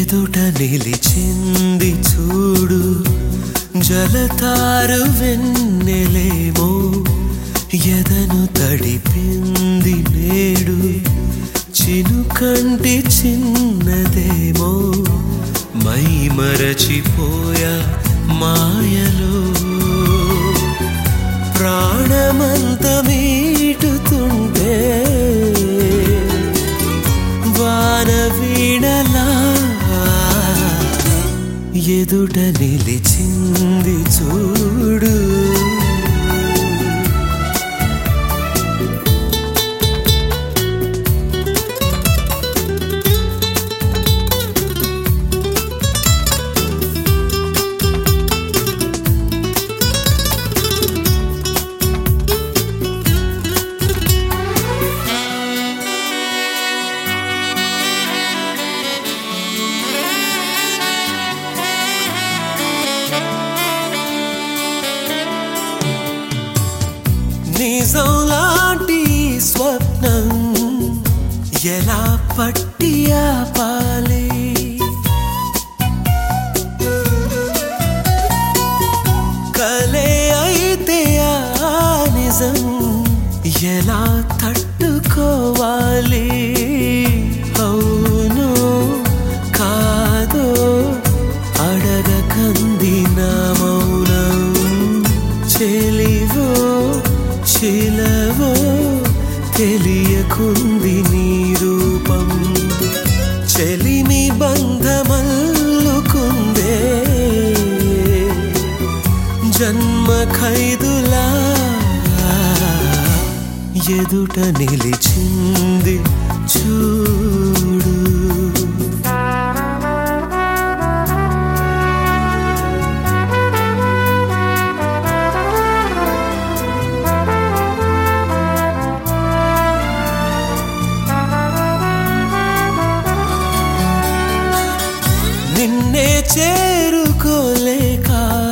ఎదుట నిలిచింది చూడు జలతారు వెన్నెలేమో ఎదను తడిపింది నేడు చినుకంటి చిన్నదేమో మై మరచిపోయా మాయలో ప్రాణమంత మీటుతుంటే వాన వీణలా ఎదుట నిలిచింది చూడు నిజం లాంటి స్వప్నం ఎలా పట్టి ఆపాలి కలే అయితే ఆ నిజం ఎలా తట్టుకోవాలి అవును కాదో అడగకంది నా మౌనం చెలివో చిలవో తెలియకుంది నీ రూపం చెలిమి బంధమల్లుకుందే జన్మ ఖైదులా ఎదుట నిలిచింది చూడు నిన్నే చేరుకోలేక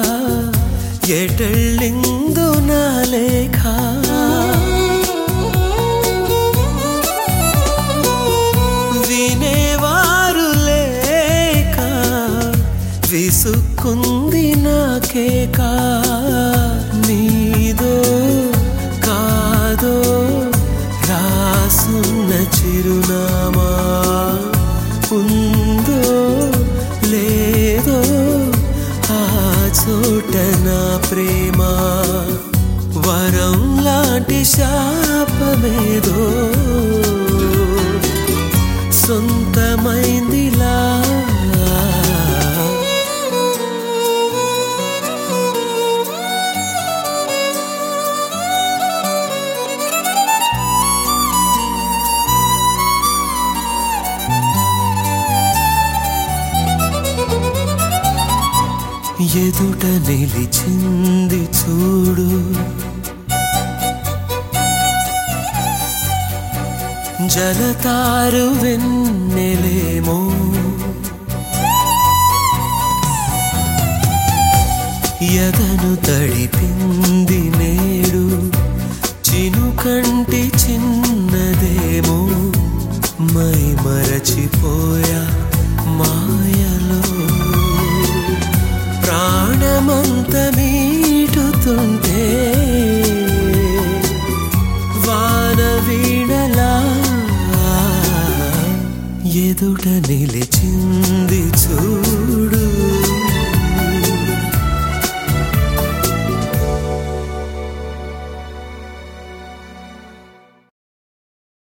ఎటళ్ళిందో నా లేఖ వినేవారు లేక విసుక్కుంది నాకేక నీదో కాదో రాసున్న చిరునామా ఉందో లేదో ఆ చోట నా ప్రేమ వరం లాంటి శాపమేదో సొంతమైందిలా ఎదుట నిలిచింది చూడు జలతారు వెన్నెలేమో ఎదను తడిపింది నేడు చినుకంటి చిన్నదేమో మై మరచిపోయా మాయలో ప్రాణమంత మీటుతుంటే వాన వీణలా ఎదుట నిలిచింది చూడు